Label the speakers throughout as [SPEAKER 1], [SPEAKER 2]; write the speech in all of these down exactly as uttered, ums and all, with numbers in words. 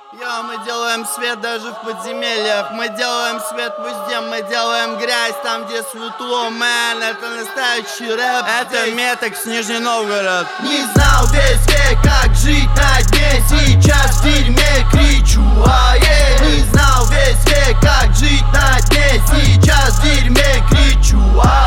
[SPEAKER 1] Йо, мы делаем свет даже в подземельях. Мы делаем свет везде, мы делаем грязь там, где светло, мэн. Это настоящий рэп, это Метекс, Нижний Новгород.
[SPEAKER 2] Не знал весь век, как жить на дне. Сейчас в тюрьме кричу, ае. Не знал весь век, как жить на дне. Сейчас в тюрьме кричу,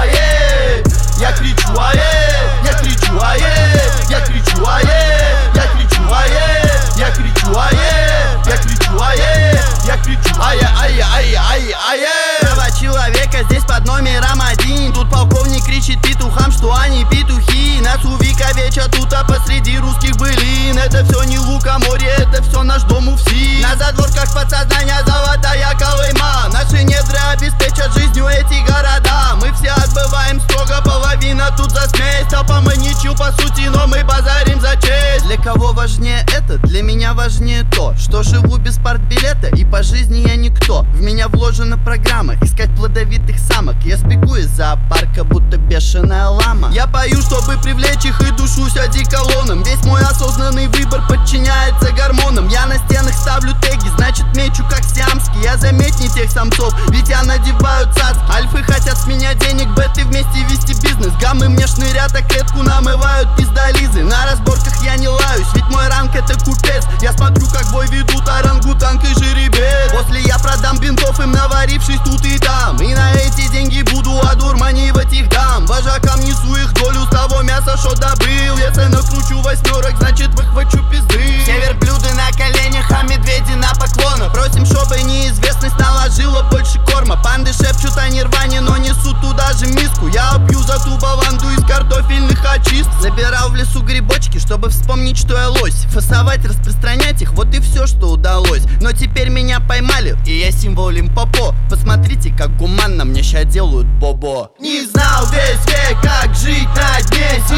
[SPEAKER 2] ае. Я кричу, ае. Я кричу, ае. Я кричу, ае. Я кричу, ае. Я кричу, ае. Я кричу, ае. Я кричу, ае, ае, ае, ае, ае.
[SPEAKER 1] Права человека здесь под номером один. Тут полковник кричит петухам, что они петухи. Нас увековечат тут, а посреди русских былин. Это все не лукоморье, это все наш дом УФСИ. На задворках подсознания золотая Колыма. Наши недра обеспечат жизнью эти города. Мы все отбываем строго, половина тут за смесь. Толпа мы ничью по сути, но мы базарим за честь. Для кого важнее это? Для меня важнее то, что живу без партбилета и по жизни я никто. В меня вложена программа искать плодовитых самок. Я сбегу из зоопарка, будто бешеная лама. Я пою, чтобы привлечь их, и душусь одеколоном. Весь мой осознанный выбор подчиняется гормонам. Я на стенах ставлю теги, значит мечу как сиамский. Я заметней тех самцов, ведь я надеваю цац. Альфы хотят с меня денег, беты вместе вести бизнес. Гаммы мне шнырят, а клетку намывают пиздолизы. На разборках я не лаюсь, ведь мой ранг это купец. Я смотрю, как бой ведут орангутанг и жеребец. После я продам бинтов им, наварившись тут и там. И на эти деньги буду одурманивать их дам. Вожакам несу их долю с того мяса, что добыл. Если накручу восьмерок, значит выхвачу пизды. Все верблюды на коленях, а медведи на поклонах. Просим, чтобы неизвестность наложила больше корма. Панды шепчут о нирване, но несут туда же миску. Я пью за ту баланду из картофельных очисток. Забирал в лесу грибочки, чтобы вспомнить, что я лось. Фасовать, распространять их, вот и все, что удалось. Но теперь меня поймали, и я символ Лимпопо. Посмотрите, как гуманно мне ща делают бобо.
[SPEAKER 2] Не знал весь век, как жить на дне.